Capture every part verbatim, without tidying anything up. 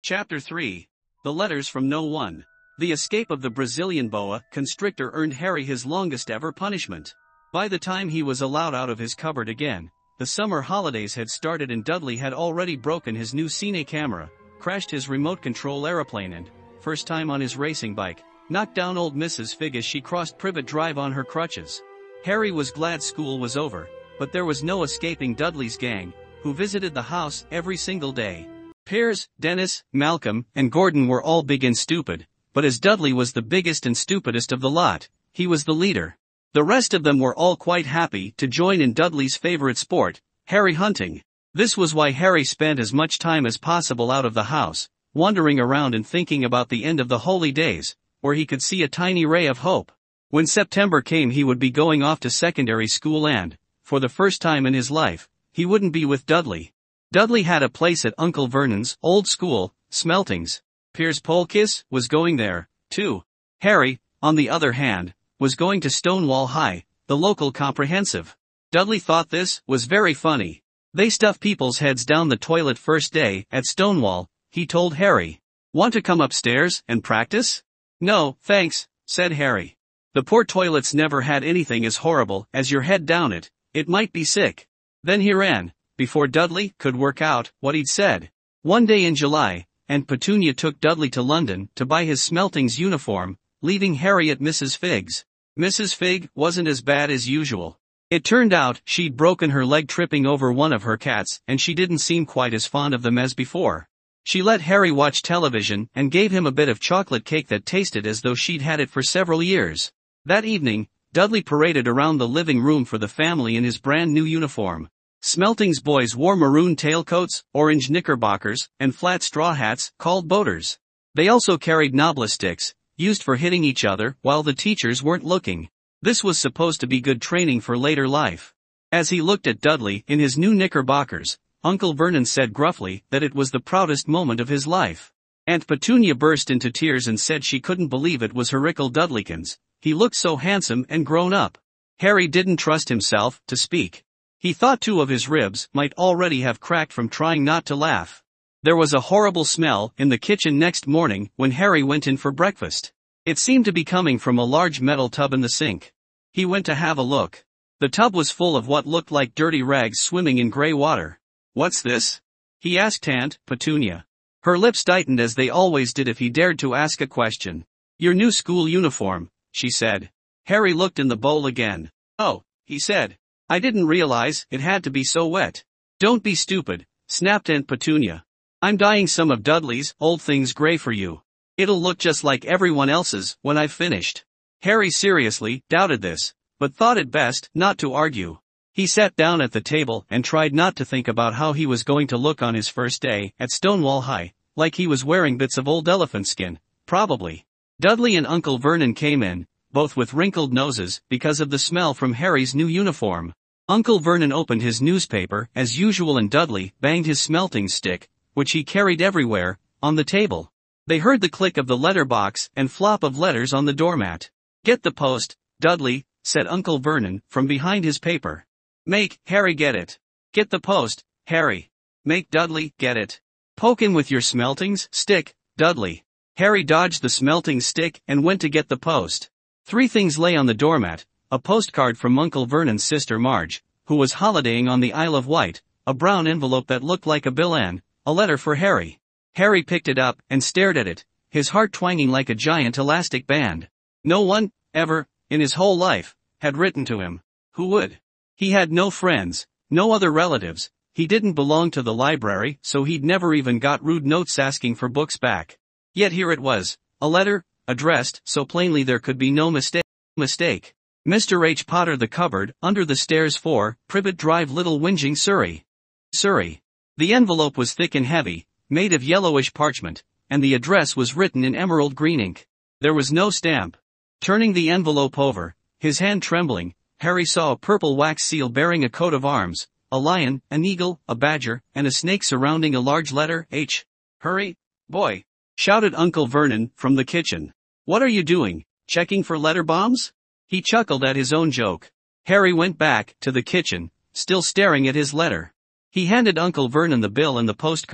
Chapter three. The Letters from No One. The escape of the Brazilian boa constrictor earned Harry his longest ever punishment. By the time he was allowed out of his cupboard again, the summer holidays had started and Dudley had already broken his new Cine camera, crashed his remote control aeroplane and, first time on his racing bike, knocked down old Missus Figg as she crossed Privet Drive on her crutches. Harry was glad school was over, but there was no escaping Dudley's gang, who visited the house every single day. Piers, Dennis, Malcolm, and Gordon were all big and stupid, but as Dudley was the biggest and stupidest of the lot, he was the leader. The rest of them were all quite happy to join in Dudley's favorite sport, Harry hunting. This was why Harry spent as much time as possible out of the house, wandering around and thinking about the end of the holy days, where he could see a tiny ray of hope. When September came, he would be going off to secondary school and, for the first time in his life, he wouldn't be with Dudley. Dudley had a place at Uncle Vernon's old school, Smeltings. Piers Polkiss was going there, too. Harry, on the other hand, was going to Stonewall High, the local comprehensive. Dudley thought this was very funny. They stuff people's heads down the toilet first day at Stonewall, he told Harry. Want to come upstairs and practice? No, thanks, said Harry. The poor toilets never had anything as horrible as your head down it, it might be sick. Then he ran, before Dudley could work out what he'd said. One day in July, Aunt Petunia took Dudley to London to buy his Smeltings uniform, leaving Harry at Missus Figg's. Missus Figg wasn't as bad as usual. It turned out she'd broken her leg tripping over one of her cats and she didn't seem quite as fond of them as before. She let Harry watch television and gave him a bit of chocolate cake that tasted as though she'd had it for several years. That evening, Dudley paraded around the living room for the family in his brand new uniform. Smeltings boys wore maroon tailcoats, orange knickerbockers, and flat straw hats, called boaters. They also carried nobla sticks, used for hitting each other while the teachers weren't looking. This was supposed to be good training for later life. As he looked at Dudley in his new knickerbockers, Uncle Vernon said gruffly that it was the proudest moment of his life. Aunt Petunia burst into tears and said she couldn't believe it was Hercule Dudleykins. He looked so handsome and grown up. Harry didn't trust himself to speak. He thought two of his ribs might already have cracked from trying not to laugh. There was a horrible smell in the kitchen next morning when Harry went in for breakfast. It seemed to be coming from a large metal tub in the sink. He went to have a look. The tub was full of what looked like dirty rags swimming in gray water. What's this? He asked Aunt Petunia. Her lips tightened as they always did if he dared to ask a question. Your new school uniform, she said. Harry looked in the bowl again. Oh, he said. I didn't realize it had to be so wet. Don't be stupid, snapped Aunt Petunia. I'm dyeing some of Dudley's old things gray for you. It'll look just like everyone else's when I've finished. Harry seriously doubted this, but thought it best not to argue. He sat down at the table and tried not to think about how he was going to look on his first day at Stonewall High, like he was wearing bits of old elephant skin, probably. Dudley and Uncle Vernon came in, both with wrinkled noses because of the smell from Harry's new uniform. Uncle Vernon opened his newspaper as usual and Dudley banged his smelting stick, which he carried everywhere, on the table. They heard the click of the letterbox and flop of letters on the doormat. Get the post, Dudley, said Uncle Vernon from behind his paper. Make Harry get it. Get the post, Harry. Make Dudley get it. Poke him with your smeltings stick, Dudley. Harry dodged the smelting stick and went to get the post. Three things lay on the doormat: a postcard from Uncle Vernon's sister Marge, who was holidaying on the Isle of Wight, a brown envelope that looked like a bill and a letter for Harry. Harry picked it up and stared at it, his heart twanging like a giant elastic band. No one, ever, in his whole life, had written to him. Who would? He had no friends, no other relatives, he didn't belong to the library, so he'd never even got rude notes asking for books back. Yet here it was, a letter, addressed so plainly there could be no mistake. Mistake. Mister H. Potter, the cupboard under the stairs, four, Privet Drive, Little Whinging, Surrey. Surrey. The envelope was thick and heavy, made of yellowish parchment, and the address was written in emerald green ink. There was no stamp. Turning the envelope over, his hand trembling, Harry saw a purple wax seal bearing a coat of arms, a lion, an eagle, a badger, and a snake surrounding a large letter H. Hurry, boy! Shouted Uncle Vernon from the kitchen. What are you doing, checking for letter bombs? He chuckled at his own joke. Harry went back to the kitchen, still staring at his letter. He handed Uncle Vernon the bill and the postcard,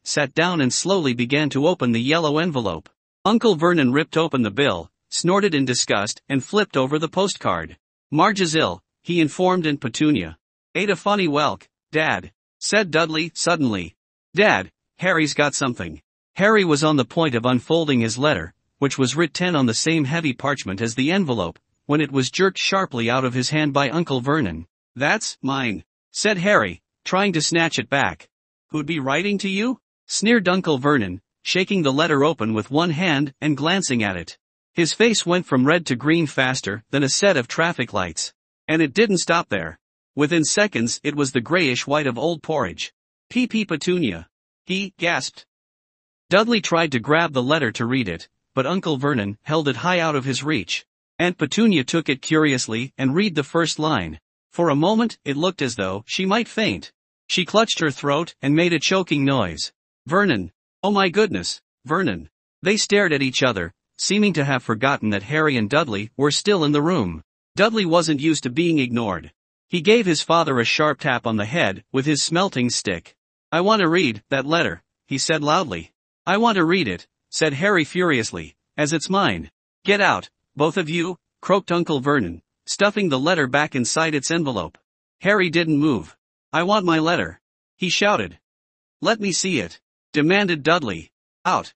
sat down and slowly began to open the yellow envelope. Uncle Vernon ripped open the bill, snorted in disgust, and flipped over the postcard. "Marge is ill," he informed Aunt Petunia. "Ate a funny whelk, Dad," said Dudley, suddenly. "Dad, Harry's got something." Harry was on the point of unfolding his letter, which was written on the same heavy parchment as the envelope, when it was jerked sharply out of his hand by Uncle Vernon. "That's mine," said Harry, trying to snatch it back. "Who'd be writing to you?" sneered Uncle Vernon, shaking the letter open with one hand and glancing at it. His face went from red to green faster than a set of traffic lights. And it didn't stop there. Within seconds it was the grayish white of old porridge. P P Petunia. He gasped. Dudley tried to grab the letter to read it, but Uncle Vernon held it high out of his reach. Aunt Petunia took it curiously and read the first line. For a moment it looked as though she might faint. She clutched her throat and made a choking noise. "Vernon. Oh my goodness, Vernon." They stared at each other, seeming to have forgotten that Harry and Dudley were still in the room. Dudley wasn't used to being ignored. He gave his father a sharp tap on the head with his smelting stick. "I want to read that letter," he said loudly. "I want to read it," said Harry furiously, "as it's mine." "Get out, both of you," croaked Uncle Vernon, stuffing the letter back inside its envelope. Harry didn't move. "I want my letter," he shouted. "Let me see it," demanded Dudley. "Out,"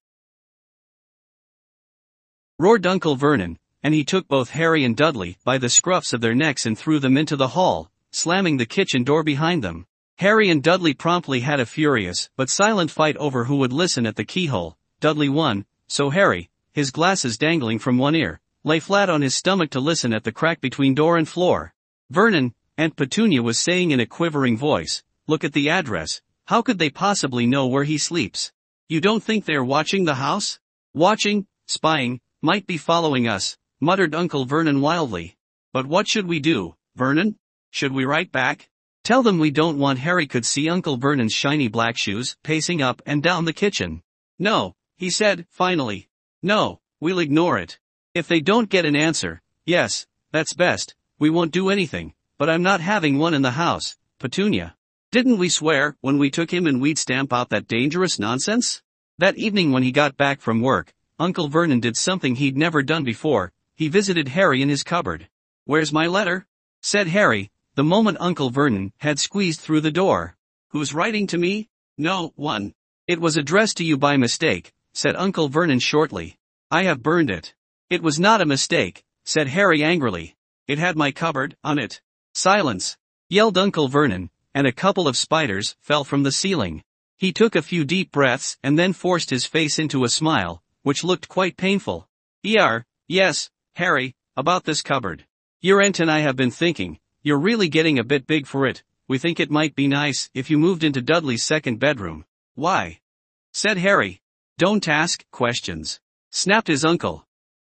roared Uncle Vernon, and he took both Harry and Dudley by the scruffs of their necks and threw them into the hall, slamming the kitchen door behind them. Harry and Dudley promptly had a furious but silent fight over who would listen at the keyhole. Dudley won, so Harry, his glasses dangling from one ear, lay flat on his stomach to listen at the crack between door and floor. "Vernon," Aunt Petunia was saying in a quivering voice, "look at the address. How could they possibly know where he sleeps? You don't think they're watching the house?" "Watching, spying, might be following us," muttered Uncle Vernon wildly. "But what should we do, Vernon? Should we write back? Tell them we don't want?" Harry could see Uncle Vernon's shiny black shoes pacing up and down the kitchen. "No," he said, finally. "No, we'll ignore it. If they don't get an answer, yes, that's best, we won't do anything, but I'm not having one in the house, Petunia. Didn't we swear when we took him and we'd stamp out that dangerous nonsense?" That evening when he got back from work, Uncle Vernon did something he'd never done before. He visited Harry in his cupboard. "Where's my letter?" said Harry, the moment Uncle Vernon had squeezed through the door. "Who's writing to me?" "No one. It was addressed to you by mistake," said Uncle Vernon shortly. "I have burned it." "It was not a mistake," said Harry angrily. "It had my cupboard on it." "Silence!" yelled Uncle Vernon, and a couple of spiders fell from the ceiling. He took a few deep breaths and then forced his face into a smile, which looked quite painful. "Er, yes, Harry, about this cupboard. Your aunt and I have been thinking, you're really getting a bit big for it. We think it might be nice if you moved into Dudley's second bedroom." "Why?" said Harry. "Don't ask questions," snapped his uncle.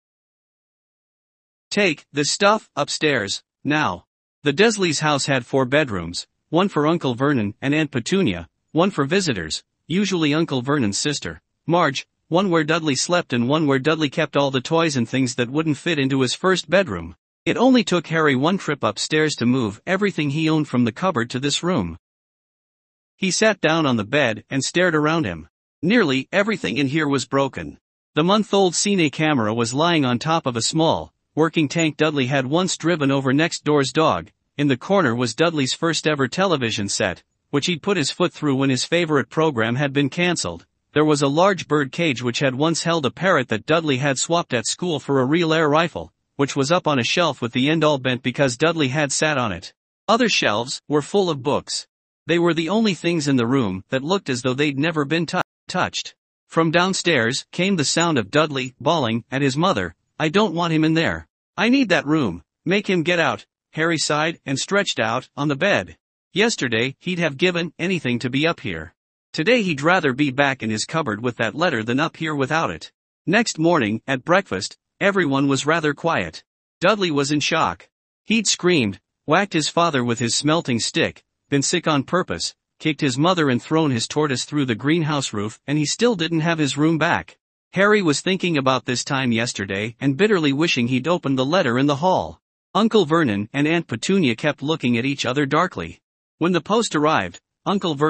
"Take this stuff upstairs, now." The Desleys' house had four bedrooms, one for Uncle Vernon and Aunt Petunia, one for visitors, usually Uncle Vernon's sister, Marge, one where Dudley slept and one where Dudley kept all the toys and things that wouldn't fit into his first bedroom. It only took Harry one trip upstairs to move everything he owned from the cupboard to this room. He sat down on the bed and stared around him. Nearly everything in here was broken. The month-old Cine camera was lying on top of a small, working tank Dudley had once driven over next door's dog. In the corner was Dudley's first-ever television set, which he'd put his foot through when his favorite program had been cancelled. There was a large bird cage which had once held a parrot that Dudley had swapped at school for a real air rifle, which was up on a shelf with the end all bent because Dudley had sat on it. Other shelves were full of books. They were the only things in the room that looked as though they'd never been t- touched. From downstairs came the sound of Dudley bawling at his mother, "I don't want him in there. I need that room. Make him get out." Harry sighed and stretched out on the bed. Yesterday he'd have given anything to be up here. Today he'd rather be back in his cupboard with that letter than up here without it. Next morning, at breakfast, everyone was rather quiet. Dudley was in shock. He'd screamed, whacked his father with his smelting stick, been sick on purpose, kicked his mother and thrown his tortoise through the greenhouse roof, and he still didn't have his room back. Harry was thinking about this time yesterday and bitterly wishing he'd opened the letter in the hall. Uncle Vernon and Aunt Petunia kept looking at each other darkly. When the post arrived, Uncle Vernon,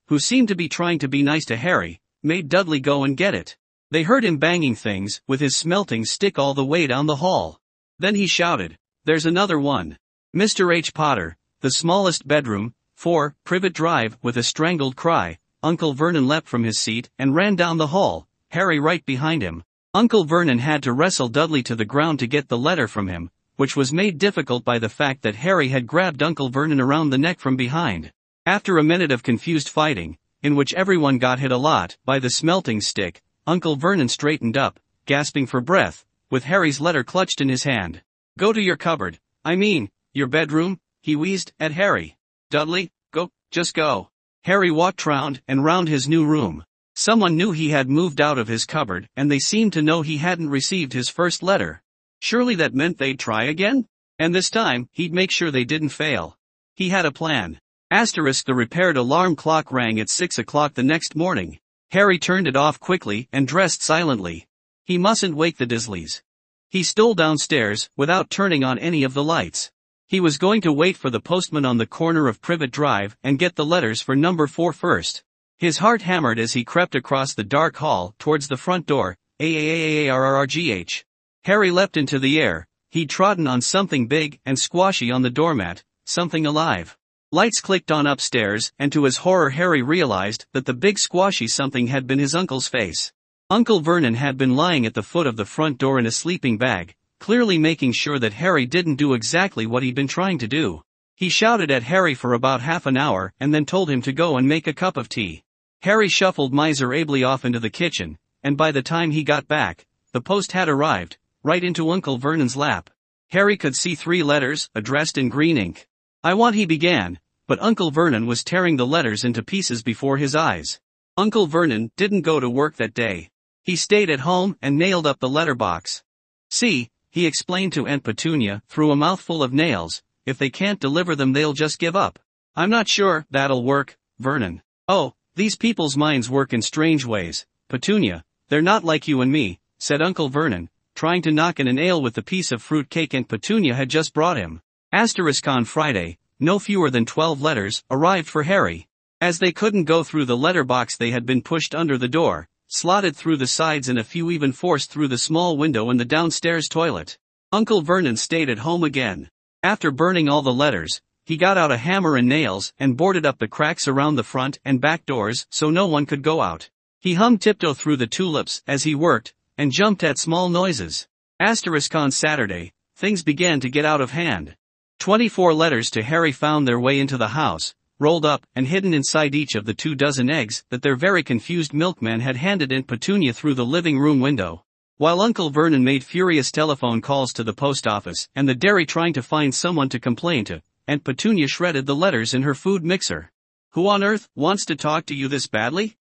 who seemed to be trying to be nice to Harry, made Dudley go and get it. They heard him banging things with his smelting stick all the way down the hall. Then he shouted, "There's another one. Mister H. Potter, the smallest bedroom, four, Privet Drive." With a strangled cry, Uncle Vernon leapt from his seat and ran down the hall, Harry right behind him. Uncle Vernon had to wrestle Dudley to the ground to get the letter from him, which was made difficult by the fact that Harry had grabbed Uncle Vernon around the neck from behind. After a minute of confused fighting, in which everyone got hit a lot by the smelting stick, Uncle Vernon straightened up, gasping for breath, with Harry's letter clutched in his hand. "Go to your cupboard, I mean, your bedroom," he wheezed at Harry. "Dudley, go, just go." Harry walked round and round his new room. Someone knew he had moved out of his cupboard, and they seemed to know he hadn't received his first letter. Surely that meant they'd try again? And this time, he'd make sure they didn't fail. He had a plan. Asterisk the repaired alarm clock rang at six o'clock the next morning. Harry turned it off quickly and dressed silently. He mustn't wake the Dirsleys. He stole downstairs, without turning on any of the lights. He was going to wait for the postman on the corner of Privet Drive and get the letters for number four first. His heart hammered as he crept across the dark hall towards the front door. A-A-A-A-R-R-G-H. Harry leapt into the air. He'd trodden on something big and squashy on the doormat, something alive. Lights clicked on upstairs, and to his horror Harry realized that the big squashy something had been his uncle's face. Uncle Vernon had been lying at the foot of the front door in a sleeping bag, clearly making sure that Harry didn't do exactly what he'd been trying to do. He shouted at Harry for about half an hour and then told him to go and make a cup of tea. Harry shuffled miserably off into the kitchen, and by the time he got back, the post had arrived, right into Uncle Vernon's lap. Harry could see three letters, addressed in green ink. "I want," he began, but Uncle Vernon was tearing the letters into pieces before his eyes. Uncle Vernon didn't go to work that day. He stayed at home and nailed up the letterbox. "See," he explained to Aunt Petunia through a mouthful of nails, "if they can't deliver them they'll just give up." "I'm not sure that'll work, Vernon." "Oh, these people's minds work in strange ways, Petunia. They're not like you and me," said Uncle Vernon, trying to knock in an ale with the piece of fruit cake Aunt Petunia had just brought him. Asterisk on Friday, no fewer than twelve letters arrived for Harry. As they couldn't go through the letterbox they had been pushed under the door, slotted through the sides and a few even forced through the small window in the downstairs toilet. Uncle Vernon stayed at home again. After burning all the letters, he got out a hammer and nails and boarded up the cracks around the front and back doors so no one could go out. He hummed Tiptoe Through the Tulips as he worked, and jumped at small noises. Asterisk on Saturday, things began to get out of hand. Twenty-four letters to Harry found their way into the house, rolled up and hidden inside each of the two dozen eggs that their very confused milkman had handed Aunt Petunia through the living room window. While Uncle Vernon made furious telephone calls to the post office and the dairy trying to find someone to complain to, Aunt Petunia shredded the letters in her food mixer. "Who on earth wants to talk to you this badly?"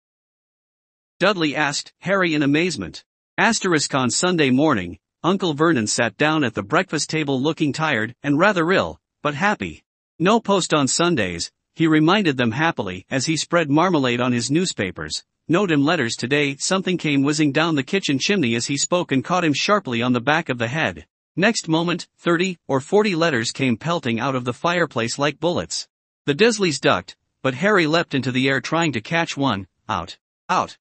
Dudley asked Harry in amazement. Asterisk on Sunday morning, Uncle Vernon sat down at the breakfast table looking tired and rather ill, but happy. No post on Sundays, he reminded them happily as he spread marmalade on his newspapers. "Note him letters today." Something came whizzing down the kitchen chimney as he spoke and caught him sharply on the back of the head. Next moment, thirty or forty letters came pelting out of the fireplace like bullets. The Dirsleys ducked, but Harry leapt into the air trying to catch one. Out. Out.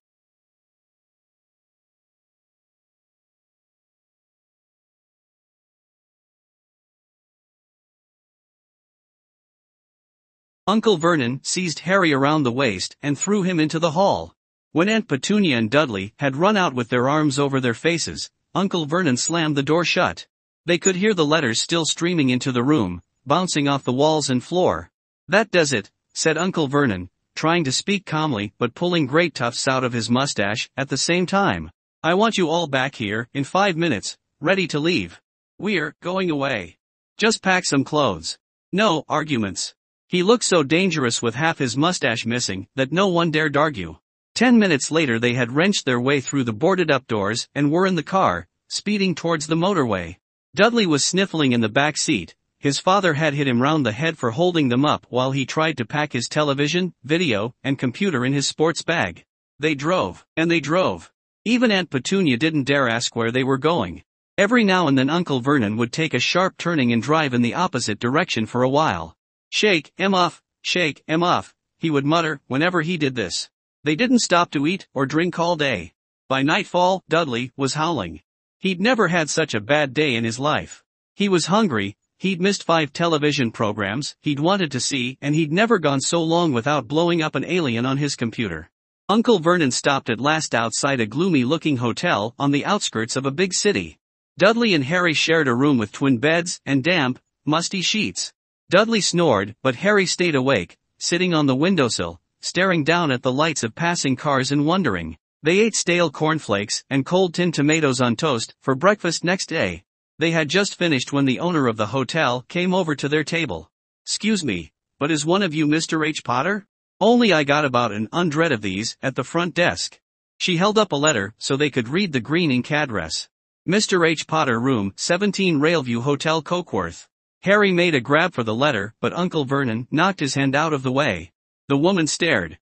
Uncle Vernon seized Harry around the waist and threw him into the hall. When Aunt Petunia and Dudley had run out with their arms over their faces, Uncle Vernon slammed the door shut. They could hear the letters still streaming into the room, bouncing off the walls and floor. "That does it," said Uncle Vernon, trying to speak calmly but pulling great tufts out of his mustache at the same time. "I want you all back here in five minutes, ready to leave. We're going away. Just pack some clothes. No arguments." He looked so dangerous with half his mustache missing that no one dared argue. Ten minutes later they had wrenched their way through the boarded-up doors and were in the car, speeding towards the motorway. Dudley was sniffling in the back seat. His father had hit him round the head for holding them up while he tried to pack his television, video, and computer in his sports bag. They drove, and they drove. Even Aunt Petunia didn't dare ask where they were going. Every now and then Uncle Vernon would take a sharp turning and drive in the opposite direction for a while. "Shake 'em off, shake 'em off," he would mutter whenever he did this. They didn't stop to eat or drink all day. By nightfall, Dudley was howling. He'd never had such a bad day in his life. He was hungry, he'd missed five television programs he'd wanted to see, and he'd never gone so long without blowing up an alien on his computer. Uncle Vernon stopped at last outside a gloomy-looking hotel on the outskirts of a big city. Dudley and Harry shared a room with twin beds and damp, musty sheets. Dudley snored, but Harry stayed awake, sitting on the windowsill, staring down at the lights of passing cars and wondering. They ate stale cornflakes and cold tinned tomatoes on toast for breakfast next day. They had just finished when the owner of the hotel came over to their table. "Excuse me, but is one of you Mister H. Potter? Only I got about an hundred of these at the front desk." She held up a letter so they could read the green ink address. Mister H. Potter, room seventeen, Railview Hotel, Cokeworth. Harry made a grab for the letter, but Uncle Vernon knocked his hand out of the way. The woman stared.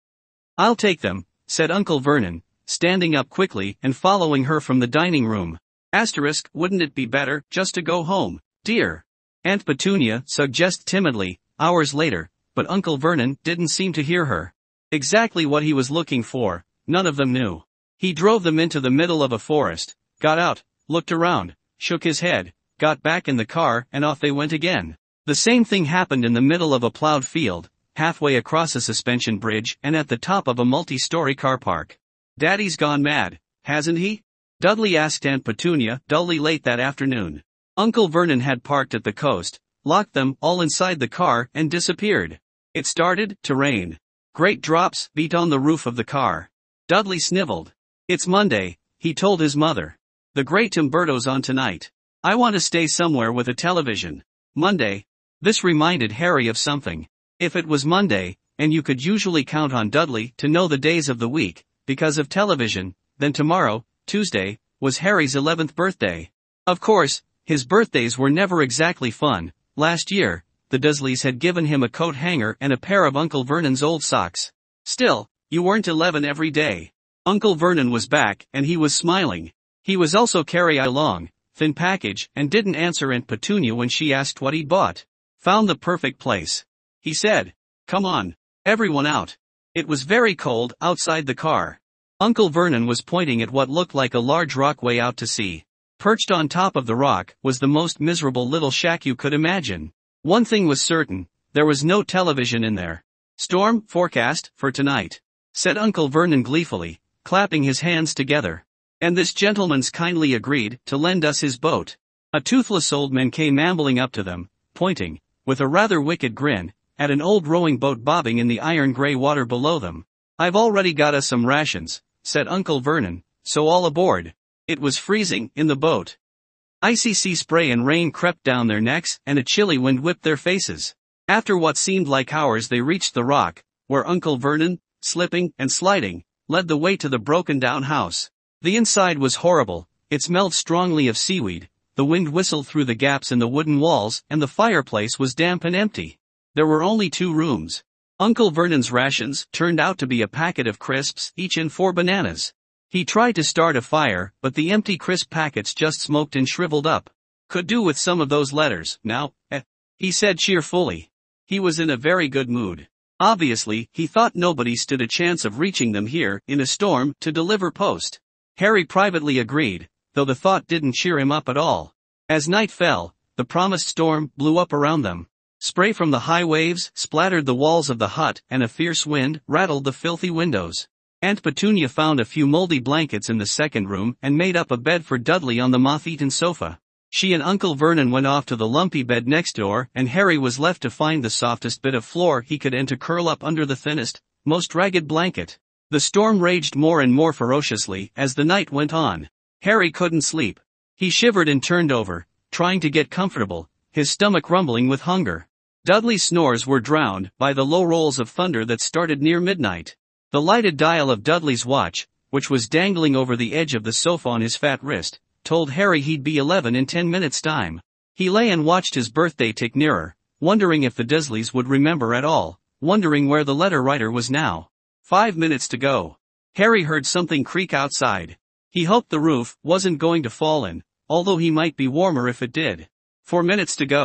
"I'll take them," said Uncle Vernon, standing up quickly and following her from the dining room. Asterisk, "Wouldn't it be better just to go home, dear?" Aunt Petunia suggested timidly, hours later, but Uncle Vernon didn't seem to hear her. Exactly what he was looking for, none of them knew. He drove them into the middle of a forest, got out, looked around, shook his head, got back in the car, and off they went again. The same thing happened in the middle of a plowed field, halfway across a suspension bridge, and at the top of a multi-story car park. "Daddy's gone mad, hasn't he?" Dudley asked Aunt Petunia dully late that afternoon. Uncle Vernon had parked at the coast, locked them all inside the car, and disappeared. It started to rain. Great drops beat on the roof of the car. Dudley sniveled. "It's Monday," he told his mother. "The Great Umberto's on tonight. I want to stay somewhere with a television." Monday. This reminded Harry of something. If it was Monday, and you could usually count on Dudley to know the days of the week, because of television, then tomorrow, Tuesday, was Harry's eleventh birthday. Of course, his birthdays were never exactly fun. Last year, the Dursleys had given him a coat hanger and a pair of Uncle Vernon's old socks. Still, you weren't eleven every day. Uncle Vernon was back, and he was smiling. He was also carry along, thin package, and didn't answer Aunt Petunia when she asked what he'd bought. "Found the perfect place," he said. "Come on, everyone out." It was very cold outside the car. Uncle Vernon was pointing at what looked like a large rock way out to sea. Perched on top of the rock was the most miserable little shack you could imagine. One thing was certain, there was no television in there. "Storm forecast for tonight," said Uncle Vernon gleefully, clapping his hands together. "And this gentleman's kindly agreed to lend us his boat." A toothless old man came ambling up to them, pointing, with a rather wicked grin, at an old rowing boat bobbing in the iron-gray water below them. "I've already got us some rations," said Uncle Vernon, "so all aboard." It was freezing in the boat. Icy sea spray and rain crept down their necks, and a chilly wind whipped their faces. After what seemed like hours they reached the rock, where Uncle Vernon, slipping and sliding, led the way to the broken-down house. The inside was horrible, it smelled strongly of seaweed, the wind whistled through the gaps in the wooden walls, and the fireplace was damp and empty. There were only two rooms. Uncle Vernon's rations turned out to be a packet of crisps, each and four bananas. He tried to start a fire, but the empty crisp packets just smoked and shriveled up. "Could do with some of those letters, now, eh," he said cheerfully. He was in a very good mood. Obviously, he thought nobody stood a chance of reaching them here, in a storm, to deliver post. Harry privately agreed, though the thought didn't cheer him up at all. As night fell, the promised storm blew up around them. Spray from the high waves splattered the walls of the hut, and a fierce wind rattled the filthy windows. Aunt Petunia found a few moldy blankets in the second room and made up a bed for Dudley on the moth-eaten sofa. She and Uncle Vernon went off to the lumpy bed next door, and Harry was left to find the softest bit of floor he could and to curl up under the thinnest, most ragged blanket. The storm raged more and more ferociously as the night went on. Harry couldn't sleep. He shivered and turned over, trying to get comfortable, his stomach rumbling with hunger. Dudley's snores were drowned by the low rolls of thunder that started near midnight. The lighted dial of Dudley's watch, which was dangling over the edge of the sofa on his fat wrist, told Harry he'd be eleven in ten minutes' time. He lay and watched his birthday tick nearer, wondering if the Dursleys would remember at all, wondering where the letter writer was now. Five minutes to go. Harry heard something creak outside. He hoped the roof wasn't going to fall in, although he might be warmer if it did. Four minutes to go.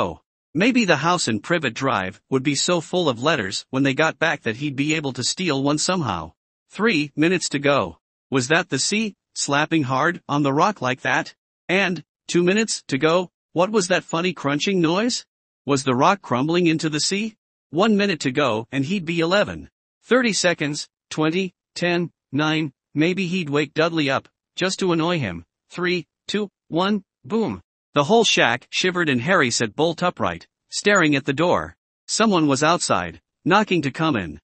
Maybe the house in Privet Drive would be so full of letters when they got back that he'd be able to steal one somehow. Three minutes to go. Was that the sea, slapping hard on the rock like that? And, two minutes to go, what was that funny crunching noise? Was the rock crumbling into the sea? One minute to go and he'd be eleven. Thirty seconds, twenty, ten, nine, maybe he'd wake Dudley up, just to annoy him. Three, two, one, boom. The whole shack shivered and Harry sat bolt upright, staring at the door. Someone was outside, knocking to come in.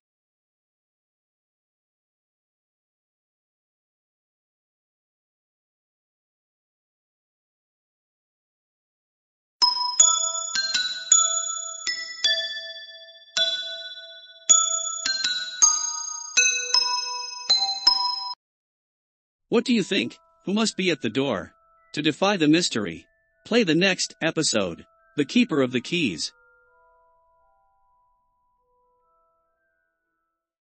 What do you think? Who must be at the door? To defy the mystery, play the next episode, The Keeper of the Keys.